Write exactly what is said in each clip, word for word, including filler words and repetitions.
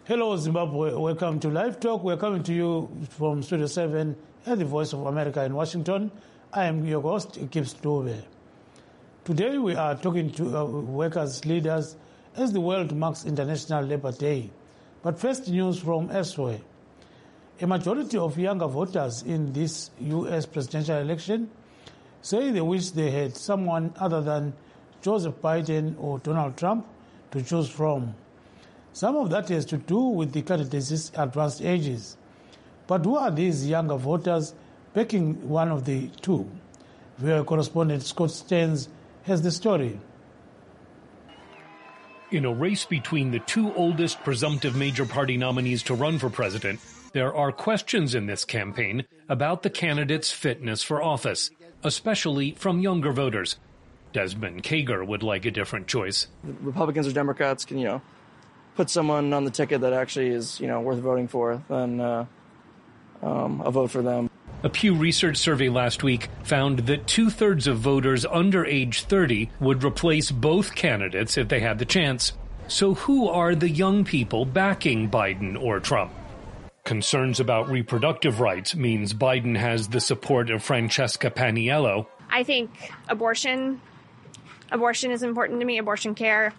Hello, Zimbabwe. Welcome to Live Talk. We're coming to you from Studio seven at the Voice of America in Washington. I am your host, Gibbs Dove. Today we are talking to uh, workers' leaders as the world marks International Labour Day. But first, news from elsewhere. A majority of younger voters in this U S presidential election say they wish they had someone other than Joseph Biden or Donald Trump to choose from. Some of that has to do with the candidates' advanced ages. But who are these younger voters backing one of the two? V O A correspondent Scott Stearns has the story. In a race between the two oldest presumptive major party nominees to run for president, there are questions in this campaign about the candidates' fitness for office, especially from younger voters. Desmond Kager would like a different choice. Republicans or Democrats can, you know, put someone on the ticket that actually is, you know, worth voting for, then uh, um, a vote for them. A Pew Research survey last week found that two-thirds of voters under age thirty would replace both candidates if they had the chance. So who are the young people backing Biden or Trump? Concerns about reproductive rights means Biden has the support of Francesca Paniello. I think abortion, abortion is important to me, abortion care.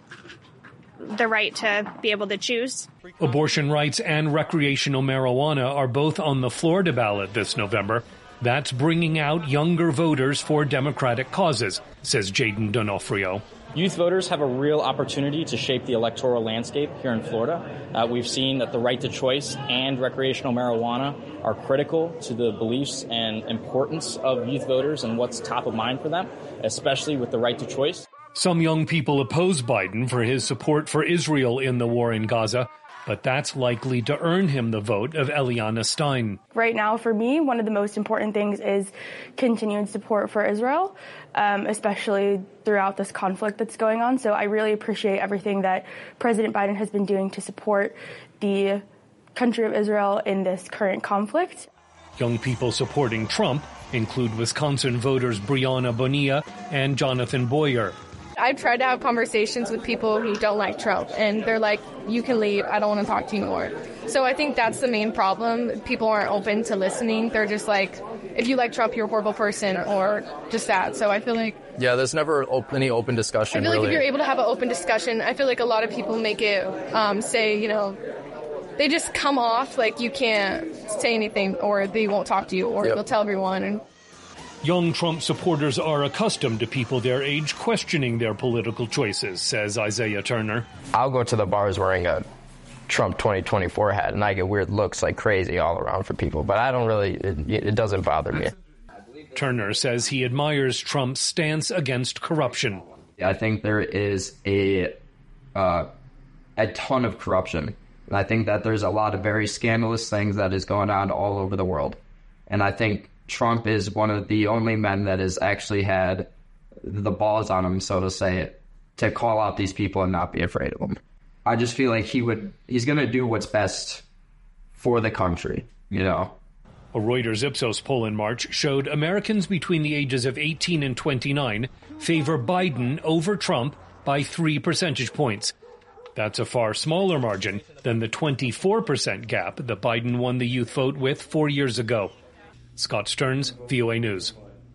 The right to be able to choose. Abortion rights and recreational marijuana are both on the Florida ballot this November. That's bringing out younger voters for Democratic causes, says Jaden D'Onofrio. Youth voters have a real opportunity to shape the electoral landscape here in Florida. Uh, we've seen that the right to choice and recreational marijuana are critical to the beliefs and importance of youth voters and what's top of mind for them, especially with the right to choice. Some young people oppose Biden for his support for Israel in the war in Gaza, but that's likely to earn him the vote of Eliana Stein. Right now, for me, one of the most important things is continued support for Israel, um, especially throughout this conflict that's going on. So I really appreciate everything that President Biden has been doing to support the country of Israel in this current conflict. Young people supporting Trump include Wisconsin voters Brianna Bonilla and Jonathan Boyer. I've tried to have conversations with people who don't like Trump, and they're like, you can leave, I don't want to talk to you anymore. So I think that's the main problem. People aren't open to listening. They're just like, if you like Trump, you're a horrible person, or just that. So I feel like... Yeah, there's never op- any open discussion, I feel really. like if you're able to have an open discussion, I feel like a lot of people make it um, say, you know, they just come off like you can't say anything, or they won't talk to you, or yep. they'll tell everyone. And Young Trump supporters are accustomed to people their age questioning their political choices, says Isaiah Turner. I'll go to the bars wearing a Trump twenty twenty-four hat, and I get weird looks like crazy all around from people, but I don't really, it, it doesn't bother me. Turner says he admires Trump's stance against corruption. I think there is a uh, a ton of corruption, and I think that there's a lot of very scandalous things that is going on all over the world, and I think Trump is one of the only men that has actually had the balls on him, so to say, to call out these people and not be afraid of them. I just feel like he would, he's going to do what's best for the country, you know. A Reuters Ipsos poll in March showed Americans between the ages of eighteen and twenty-nine favor Biden over Trump by three percentage points. That's a far smaller margin than the twenty-four percent gap that Biden won the youth vote with four years ago. Scott Stearns, V O A News.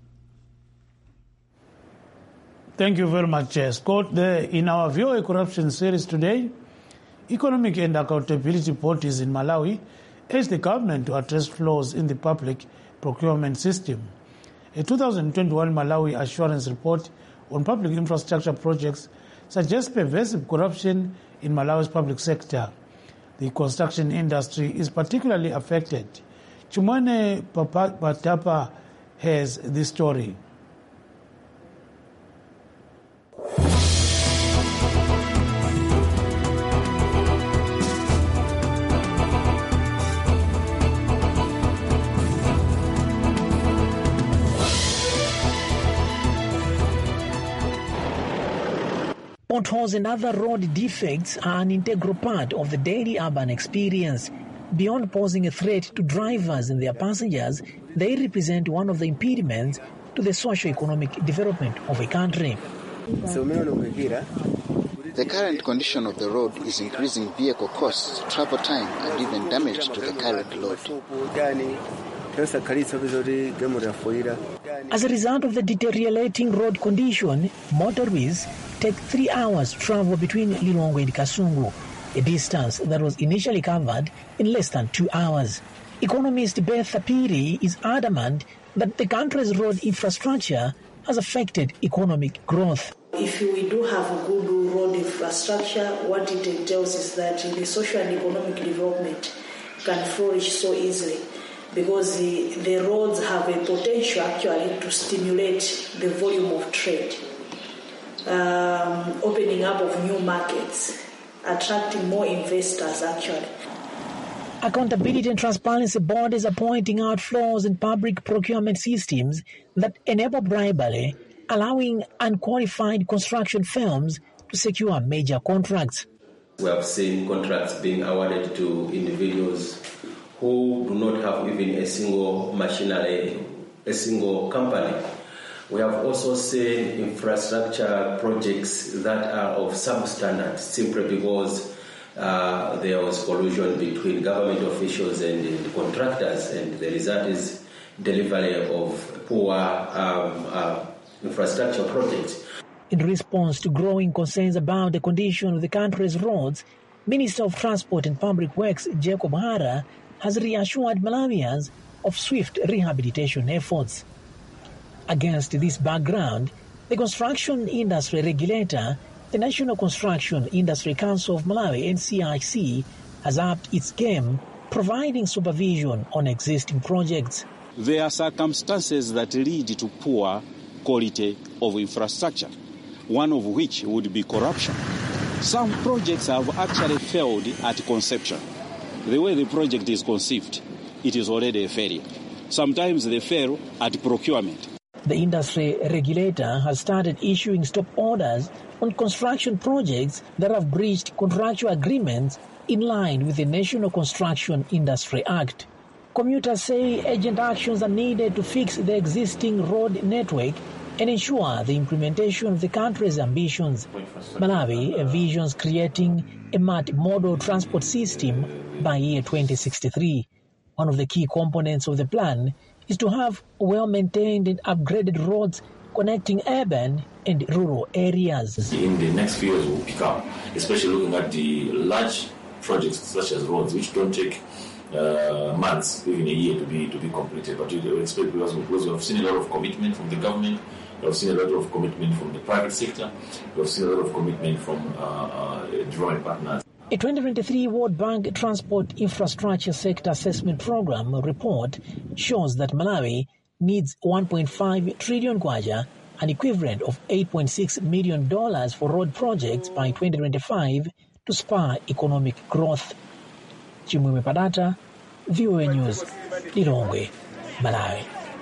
Thank you very much, uh, Scott. The, in our V O A Corruption series today, Economic and Accountability Bodies in Malawi urge the government to address flaws in the public procurement system. A two thousand twenty-one Malawi Assurance Report on public infrastructure projects suggests pervasive corruption in Malawi's public sector. The construction industry is particularly affected. Chumane Patapa has this story. Potholes and other road defects are an integral part of the daily urban experience. Beyond posing a threat to drivers and their passengers, they represent one of the impediments to the socio-economic development of a country. The current condition of the road is increasing vehicle costs, travel time, and even damage to the current load. As a result of the deteriorating road condition, motorists take three hours to travel between Lilongwe and Kasungu, a distance that was initially covered in less than two hours. Economist Beth Apiri is adamant that the country's road infrastructure has affected economic growth. If we do have a good road infrastructure, what it entails is that the social and economic development can flourish so easily, because the, the roads have a potential actually to stimulate the volume of trade, um, opening up of new markets, attracting more investors actually. Accountability and transparency bodies are pointing out flaws in public procurement systems that enable bribery, allowing unqualified construction firms to secure major contracts. We have seen contracts being awarded to individuals who do not have even a single machinery, a single company. We have also seen infrastructure projects that are of substandard simply because uh, there was collusion between government officials and, and contractors, and the result is delivery of poor um, uh, infrastructure projects. In response to growing concerns about the condition of the country's roads, Minister of Transport and Public Works Jacob Hara has reassured Malawians of swift rehabilitation efforts. Against this background, the construction industry regulator, the National Construction Industry Council of Malawi, N C I C, has upped its game, providing supervision on existing projects. There are circumstances that lead to poor quality of infrastructure, one of which would be corruption. Some projects have actually failed at conception. The way the project is conceived, it is already a failure. Sometimes they fail at procurement. The industry regulator has started issuing stop orders on construction projects that have breached contractual agreements in line with the National Construction Industry Act. Commuters say urgent actions are needed to fix the existing road network and ensure the implementation of the country's ambitions. Malawi envisions creating a multi-modal transport system by year twenty sixty-three. One of the key components of the plan is to have well-maintained and upgraded roads connecting urban and rural areas. In the next few years, we'll pick up, especially looking at the large projects such as roads, which don't take uh, months, even a year to be to be completed. But we expect, because, because we have seen a lot of commitment from the government, we have seen a lot of commitment from the private sector, we have seen a lot of commitment from uh, uh, development partners. A twenty twenty-three World Bank Transport Infrastructure Sector Assessment Program report shows that Malawi needs one point five trillion kwacha, an equivalent of eight point six million dollars for road projects by twenty twenty-five to spur economic growth. Chimwemwe Padata, V O A News, Lilongwe, Malawi.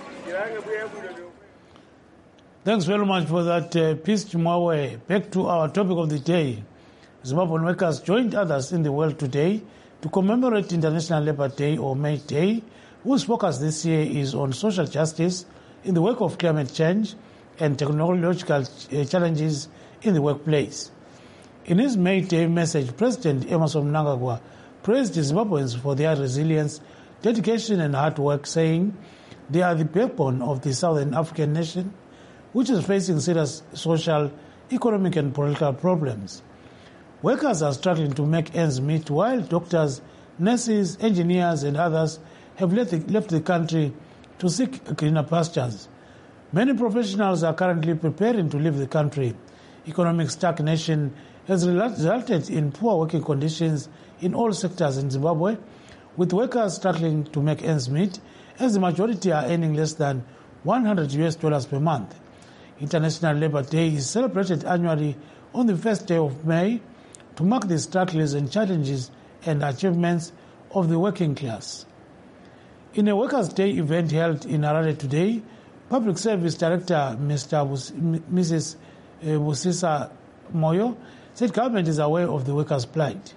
Thanks very much for that, uh, Peace Chimwawe. Back to our topic of the day. Zimbabwean workers joined others in the world today to commemorate International Labour Day, or May Day, whose focus this year is on social justice in the wake of climate change and technological challenges in the workplace. In his May Day message, President Emmerson Mnangagwa praised Zimbabweans for their resilience, dedication and hard work, saying they are the backbone of the Southern African nation, which is facing serious social, economic and political problems. Workers are struggling to make ends meet, while doctors, nurses, engineers and others have left the, left the country to seek greener pastures. Many professionals are currently preparing to leave the country. Economic stagnation has resulted in poor working conditions in all sectors in Zimbabwe, with workers struggling to make ends meet, as the majority are earning less than one hundred U S dollars per month. International Labour Day is celebrated annually on the first day of May to mark the struggles and challenges and achievements of the working class. In a Workers' Day event held in Harare today, Public Service Director Mister Bus- Missus Busisa Moyo said government is aware of the workers' plight.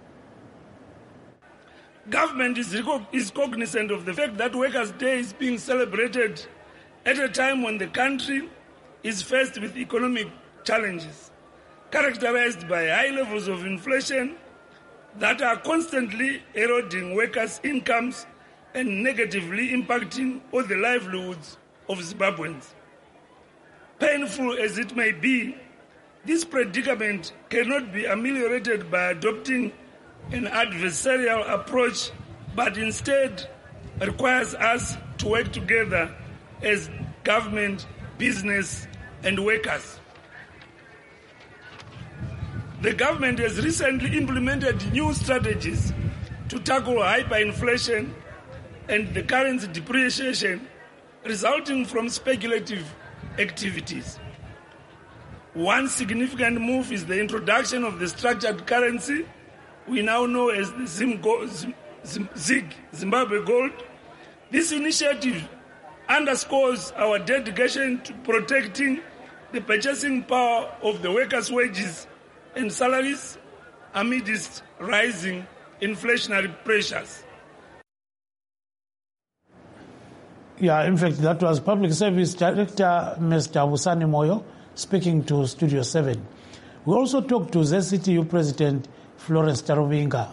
Government is, is cognizant of the fact that Workers' Day is being celebrated at a time when the country is faced with economic challenges. characterized by high levels of inflation that are constantly eroding workers' incomes and negatively impacting on the livelihoods of Zimbabweans. Painful as it may be, this predicament cannot be ameliorated by adopting an adversarial approach, but instead requires us to work together as government, business, and workers. The government has recently implemented new strategies to tackle hyperinflation and the currency depreciation resulting from speculative activities. One significant move is the introduction of the structured currency we now know as the ZIG, Zimbabwe Gold. This initiative underscores our dedication to protecting the purchasing power of the workers' wages and salaries amidst rising inflationary pressures. Yeah, in fact, that was Public Service Director Mister Wusani Moyo speaking to Studio seven. We also talked to Z C T U President Florence Tarubinga.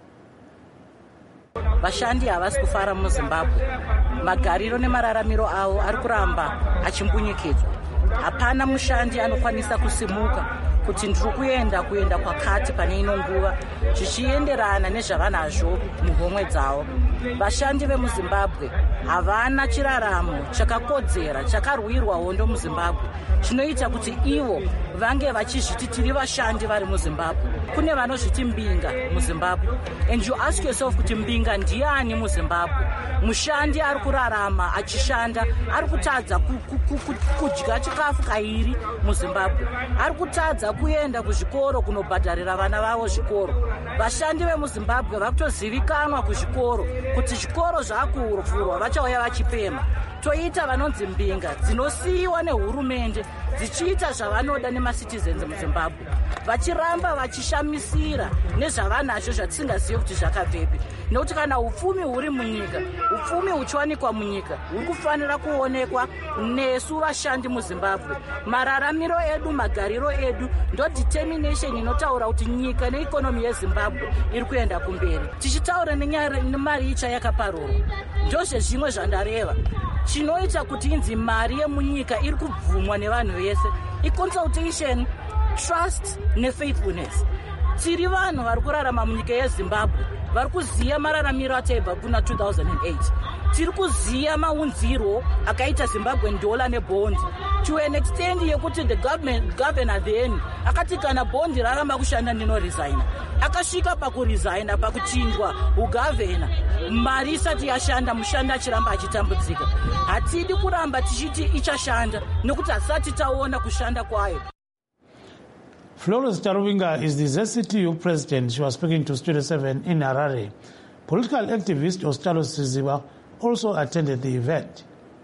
Vashandi havasi kufara muZimbabwe. Magariro nemararamiro avo ari kuramba achimbunyikidzwa. Hapana mushandi anokwanisa kusimuka kuti ndiri kuenda kuenda kwakati pane ino nguva zvichienderana nezvavanazvo muhomwe dzavo. Vashandi vemuZimbabwe havana chiraramo chakakodzera chakarwirwa hondo muZimbabwe chinoita kuti ivo vange vachizviti tiri vashandi vari muZimbabwe. Kune vanozviti mbinga muZimbabwe, and you ask yourself kuti mbinga ndiani muZimbabwe? Mushandi ari kurarama achishanda ari kutadza kudya chikafu kairi muZimbabwe, ari kutadza kuenda kuzvikoro kunobhadharira vana vavo zvikoro. Vashandi vemuZimbabwe vakutozivikanwa kuzvikoro kuti zvikoro zvakuvhurwa vachauya vachipema. Toita vanonzi mbinga dzinosiyiwa nehurumende dzichiita zvavanoda nemacitizens muZimbabwe, vachiramba vachishamisira nezvavanazvo zvatisingazivi kuti zvakabvepi. Nekuti kana upfumi huri munyika, upfumi huchiwanikwa munyika, huri kufanira kuonekwa nesu vashandi muZimbabwe. Mararamiro edu, magariro edu ndo determination inotaura kuti nyika neikonomi yeZimbabwe iri kuenda kumberi. Tichitaura nenyaya nemari icha yakaparurwa, ndozve zvimwe zvandareva. Chinoita kuti inzi mari yemunyika iri kubvumwa nevanhu vese iconsultation, trust nefaithfulness. Tiri vanhu vari kurarama munyika yeZimbabwe vari kuziya mararamiro ataibva kuna two thousand eight. Tiri kuziya maunziro akaita Zimbabwean dollar nebond to an extent yekuti the government governor then akati kana bondi raramba kushanda ndino resign. Akasvika pakuresigna pakuchinjwa ugavhena, mari isati yashanda, mushandi achiramba achitambudzika. Hatidi kuramba tichiti ichashanda nekuti hasati taona kushanda kwayo. Florence Tarubinga is the Z C T U president. She was speaking to Studio seven in Harare. Political activist Ostalo Siziba also attended the event.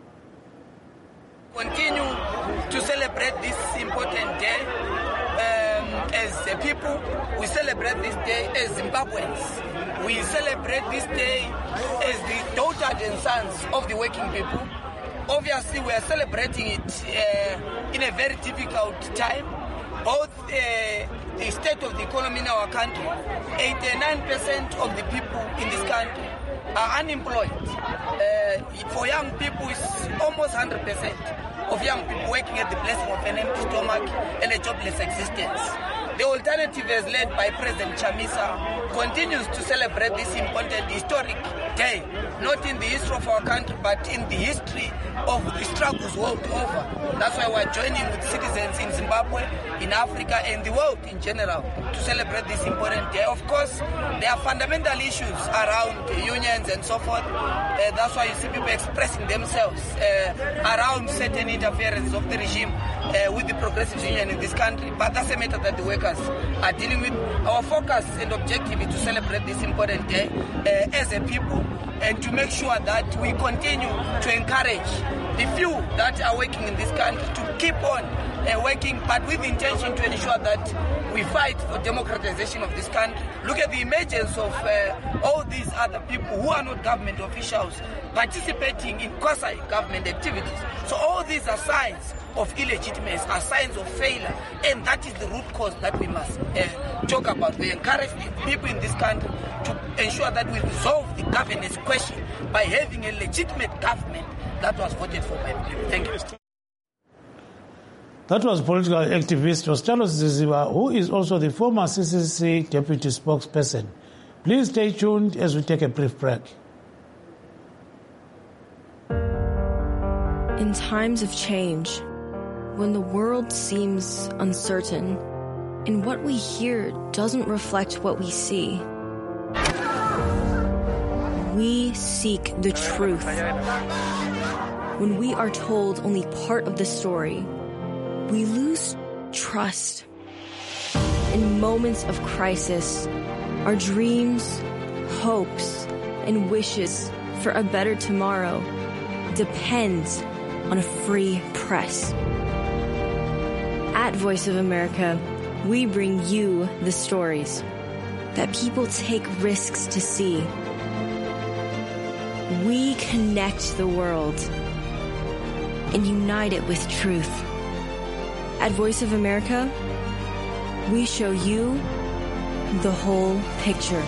Continue to celebrate this important day. Um, as a people, we celebrate this day as Zimbabweans. We celebrate this day as the daughters and sons of the working people. Obviously, we are celebrating it uh, in a very difficult time. Both uh, the state of the economy in our country, eighty-nine percent of the people in this country are unemployed. Uh, for young people, it's almost one hundred percent of young people working at the blessing of an empty stomach and a jobless existence. The alternative, as led by President Chamisa, continues to celebrate this important historic day, not in the history of our country, but in the history of the struggles world over. That's why we're joining with citizens in Zimbabwe, in Africa, and the world in general to celebrate this important day. Of course, there are fundamental issues around unions and so forth. Uh, that's why you see people expressing themselves uh, around certain interference of the regime uh, with the progressive union in this country. But that's a matter that the workers are dealing with. Our focus and objective is to celebrate this important day uh, as a people and to make sure that we continue to encourage the few that are working in this country to keep on uh, working, but with the intention to ensure that we fight for democratization of this country. Look at the emergence of uh, all these other people who are not government officials participating in quasi-government activities. So all these are signs of illegitimacy are signs of failure, and that is the root cause that we must uh, talk about. We encourage the people in this country to ensure that we resolve the governance question by having a legitimate government that was voted for by the people. Thank you. That was political activist Charles Ziziba, who is also the former C C C deputy spokesperson. Please stay tuned as we take a brief break. In times of change, when the world seems uncertain and what we hear doesn't reflect what we see, we seek the truth. When we are told only part of the story, we lose trust. In moments of crisis, our dreams, hopes, and wishes for a better tomorrow depend on a free press. At Voice of America, we bring you the stories that people take risks to see. We connect the world and unite it with truth. At Voice of America, we show you the whole picture.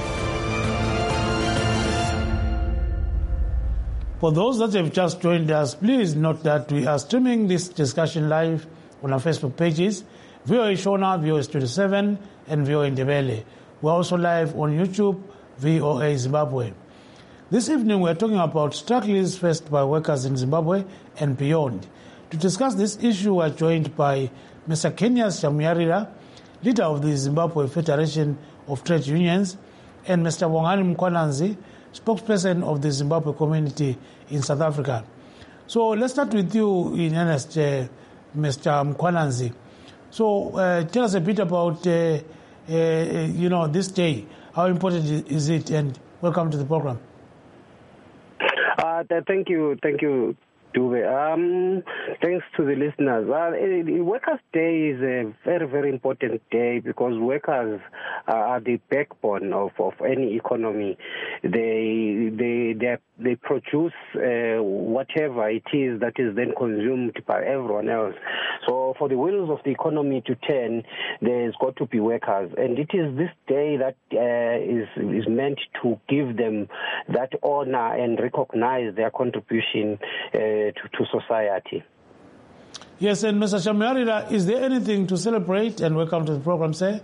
For those that have just joined us, please note that we are streaming this discussion live on our Facebook pages, V O A Shona, V O A Studio seven, and V O A Ndebele. We're also live on YouTube, V O A Zimbabwe. This evening we're talking about struggles faced by workers in Zimbabwe and beyond. To discuss this issue, we're joined by Mister Kenyas Shamuyarira, leader of the Zimbabwe Federation of Trade Unions, and Mister Bongani Mkhwananzi, spokesperson of the Zimbabwe community in South Africa. So let's start with you in earnest, uh, Mister Mkhwananzi. So uh, tell us a bit about, uh, uh, you know, this day. How important is it? And welcome to the program. Uh, thank you, thank you, Dube. Um, thanks to the listeners. Uh, Workers' Day is a very, very important day because workers are the backbone of, of any economy. They they they, they produce uh, whatever it is that is then consumed by everyone else. So for the wheels of the economy to turn, there's got to be workers. And it is this day that uh, is, is meant to give them that honor and recognize their contribution uh, to, to society. Yes, and Mister Shamuyarira, is there anything to celebrate? And welcome to the program, sir.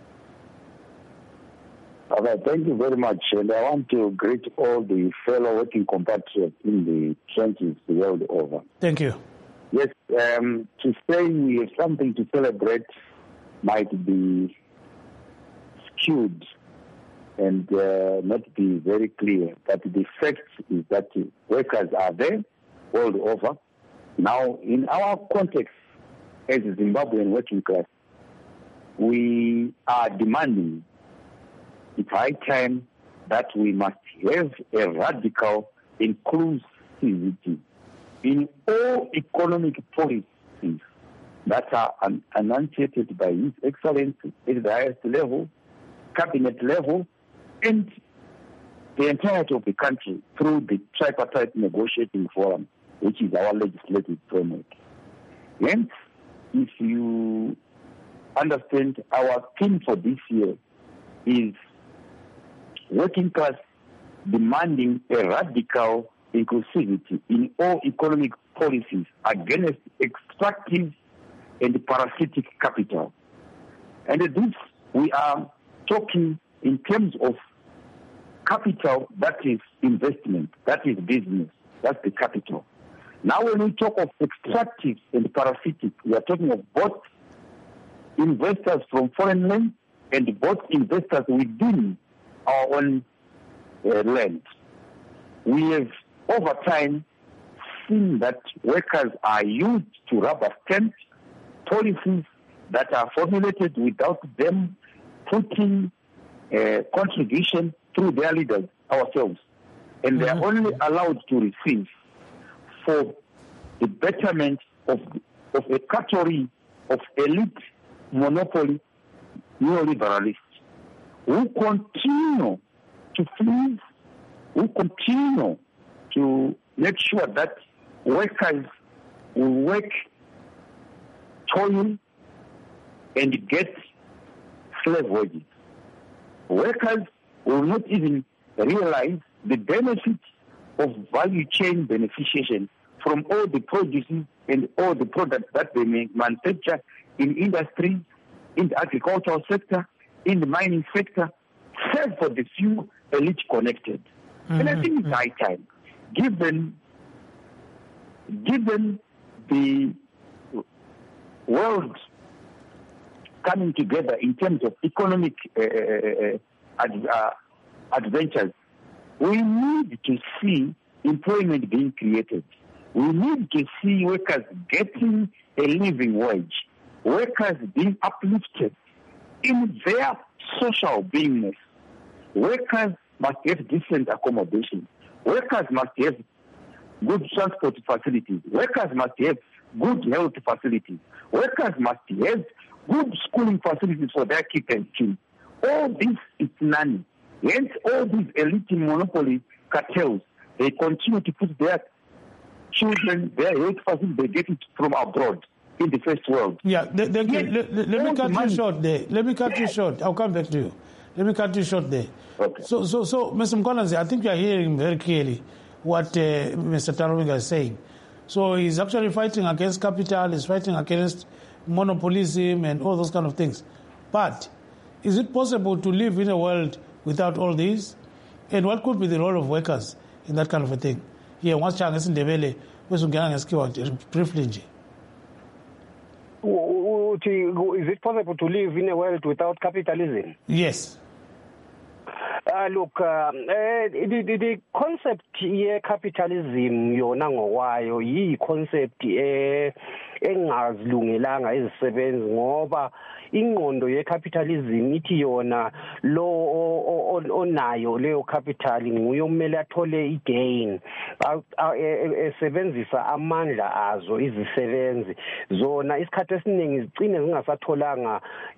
Okay, thank you very much. And I want to greet all the fellow working compatriots in the trenches the world over. Thank you. Yes, um, to say we have something to celebrate might be skewed and uh, not be very clear. But the fact is that workers are there world over. Now, in our context as a Zimbabwean working class, we are demanding it's high time that we must have a radical inclusivity in all economic policies that are enunciated by His Excellency at the highest level, cabinet level, and the entirety of the country through the tripartite negotiating forum, which is our legislative framework. Hence, if you understand, our theme for this year is working class demanding a radical inclusivity in all economic policies against extractive and parasitic capital. And this, we are talking in terms of capital, that is investment, that is business, that's the capital. Now when we talk of extractive and parasitic, we are talking of both investors from foreign lands and both investors within our own uh, land. We have over time seen that workers are used to rubber stamp policies that are formulated without them putting uh, contribution through their leaders, ourselves. And they are only allowed to receive for the betterment of, of a category of elite monopoly neoliberalists who continue to please, who continue to make sure that workers will work toil and get slave wages. Workers will not even realize the benefits of value chain beneficiation from all the produces and all the products that they may manufacture in industry, in the agricultural sector, in the mining sector, save for the few elite connected. Mm-hmm. And I think it's high time, given, given the world coming together in terms of economic uh, ad, uh, adventures, we need to see employment being created. We need to see workers getting a living wage, workers being uplifted in their social beingness. Workers must have decent accommodation. Workers must have good transport facilities. Workers must have good health facilities. Workers must have good schooling facilities for their kids and children. All this is none. Hence, all these elite monopoly cartels, they continue to put their children, their health facilities, they get it from abroad in the first world. Yeah, they, they, yes, let, let, let me cut you short there. Let me cut you short. I'll come back to you. Let me cut you short there. Okay. So, so, so, Mister Mkhwanazi, I think you are hearing very clearly what uh, Mister Taruvinga is saying. So he's actually fighting against capital, he's fighting against monopolism and all those kind of things. But is it possible to live in a world without all these? And what could be the role of workers in that kind of a thing? Here, once Chang is in the valley, briefly. Is it possible to live in a world without capitalism? Yes. Uh, look, uh, uh, the, the, the concept of capitalism yona ngokwayo yi concept eh engazilungelanga izisebenzi ngoba ingqondo ye-capitalism ithi yona lo onayo leyo capital nguye omele athole i-gain esebenzisa amandla azo izisebenzi zona isikhathi esiningi zicine zingasatholanga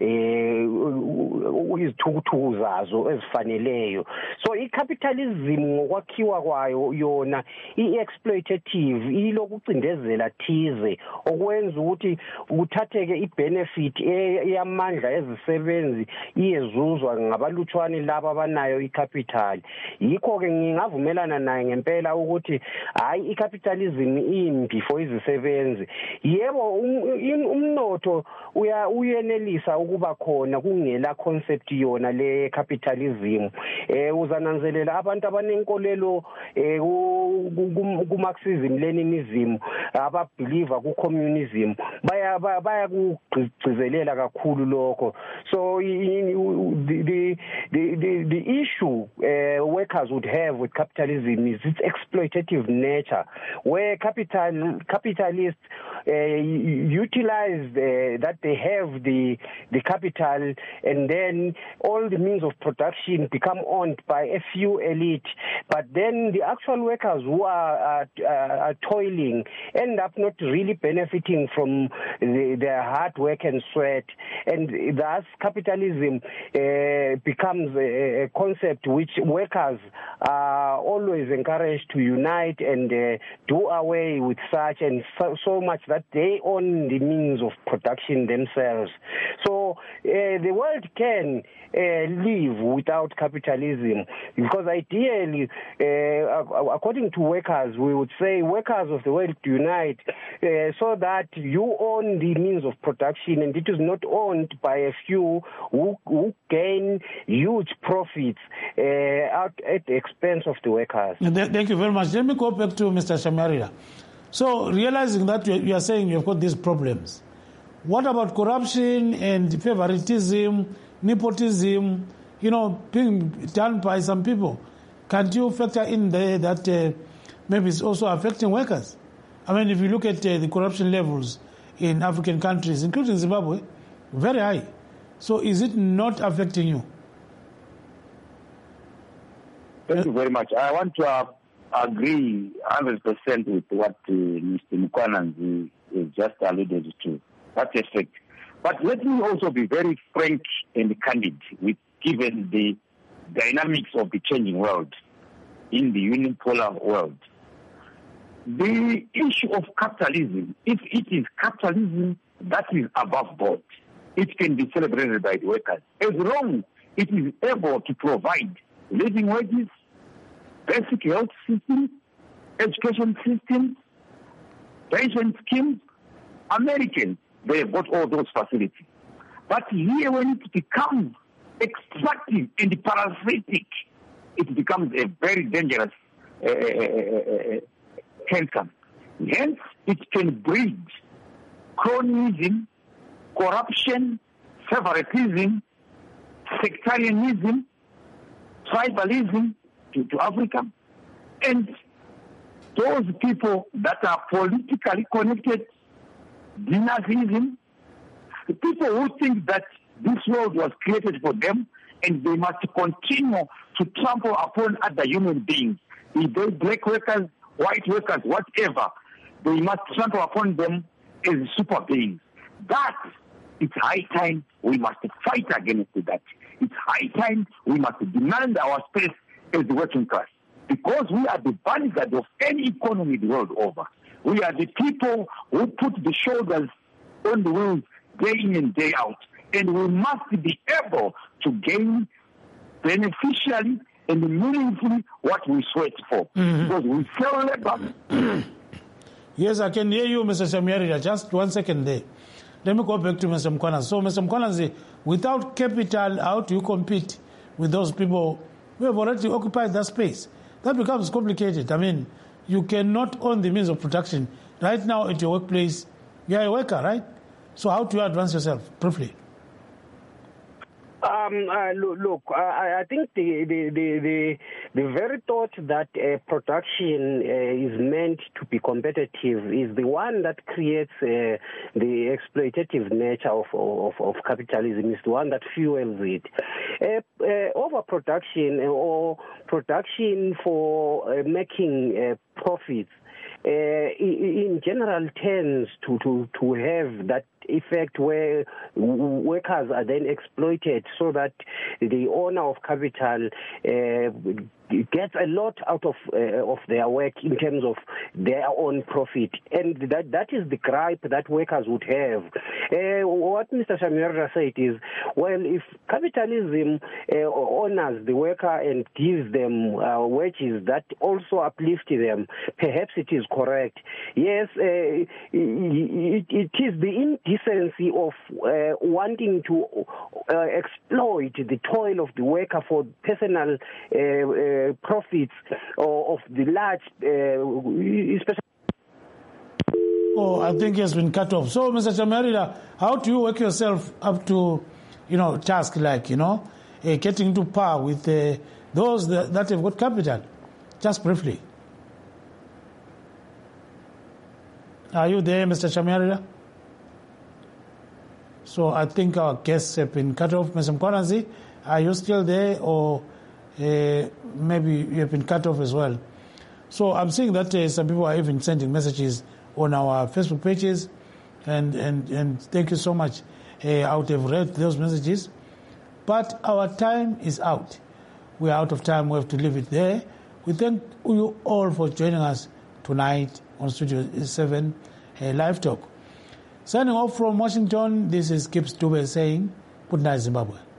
izithukuthuku zazo ezifaneleyo. So i-capitalism ngokwakhiwa kwayo yona i-exploitative ilokucindezela thize okwenza ukuthi kuthatheke i-benefit eyamandla ezisebenzi iyezuzwa ngabalutshwane laba abanayo i-capital. Yikho ke ngingavumelana naye ngempela ukuthi hayi i-capitalism imbi for izisebenzi. Yebo umnotho uya uyenelisa ukuba khona kungela concept yona le capitalism. Eh uzananzelela abantu abanenkolelo eh ku Marxism Leninism ababeliever ku communism baya baya kugcizelela kakhulu lokho. So the the the the issue uh, workers would have with capitalism is its exploitative nature, where capital capitalists uh, utilize the, that they have the the capital, and then all the means of production become owned by a few elite, but then the actual workers who are, are, are toiling end up not really benefiting from the, their hard work and sweat, and thus capitalism uh, becomes a, a concept which workers are always encouraged to unite and uh, do away with such, and so, so much that they own the means of production themselves. So uh, the world can uh, live without capitalism, because ideally, uh, according to workers, we would say workers of the world unite uh, so that you own the means of production and it is not owned by a few who, who gain huge profits uh, out at the expense of the workers. Thank you very much. Let me go back to Mister Shamarila. So, realizing that you are saying you've got these problems, what about corruption and favoritism, nepotism, you know, being done by some people? Can't you factor in there that uh, maybe it's also affecting workers? I mean, if you look at uh, the corruption levels in African countries, including Zimbabwe, very high. So is it not affecting you? Thank you very much. I want to uh, agree one hundred percent with what uh, Mister Mkhwanazi has just alluded to. That's a fact. But let me also be very frank and candid with given the dynamics of the changing world in the unipolar world. The issue of capitalism, if it is capitalism that is above board. It can be celebrated by the workers as long as it is able to provide living wages, basic health systems, education systems, pension schemes. Americans, they have got all those facilities. But here, when it becomes extractive and parasitic, it becomes a very dangerous uh, uh, cancer. Hence, it can breed cronyism, corruption, favoritism, sectarianism, tribalism to, to Africa. And those people that are politically connected, dynastism, the people who think that this world was created for them and they must continue to trample upon other human beings, be they black workers, white workers, whatever, they must trample upon them as super beings. That, it's high time we must fight against that. It's high time we must demand our space as the working class. Because we are the vanguard of any economy the world over. We are the people who put the shoulders on the wheels day in and day out. And we must be able to gain beneficially and meaningfully what we sweat for. Mm-hmm. Because we sell labor. Yes, I can hear you, Mister Shamyarira. Just one second there. Let me go back to Mister Mkwana. So, Mister Mkwana, without capital, how do you compete with those people who have already occupied that space? That becomes complicated. I mean, you cannot own the means of production. Right now at your workplace, you are a worker, right? So how do you advance yourself? Briefly. Um, uh, look, look I, I think the, the, the, the, the very thought that uh, production uh, is meant to be competitive is the one that creates uh, the exploitative nature of, of, of capitalism, is the one that fuels it. Uh, uh, overproduction or production for uh, making uh, profits uh, in general tends to, to, to have that effect where workers are then exploited so that the owner of capital uh, gets a lot out of uh, of their work in terms of their own profit, and that that is the gripe that workers would have. Uh, what Mister Shamyarira said is, well, if capitalism uh, honors the worker and gives them uh, wages that also uplift them, perhaps it is correct. Yes, uh, it, it is the indecency of uh, wanting to uh, exploit the toil of the worker for personal uh, uh, profits of the large, uh, especially. Oh, I think he has been cut off. So, Mister Shamyarira, how do you work yourself up to, you know, task like, you know, uh, getting to par with uh, those that, that have got capital? Just briefly. Are you there, Mister Shamyarira? So I think our guests have been cut off. Mister Mkwana, are you still there, or uh, maybe you have been cut off as well? So I'm seeing that uh, some people are even sending messages on our Facebook pages, and, and, and thank you so much. Uh, I would have read those messages. But our time is out. We are out of time. We have to leave it there. We thank you all for joining us tonight on Studio seven uh, Live Talk. Signing off from Washington, this is Gibbs Dube saying, good night, Zimbabwe.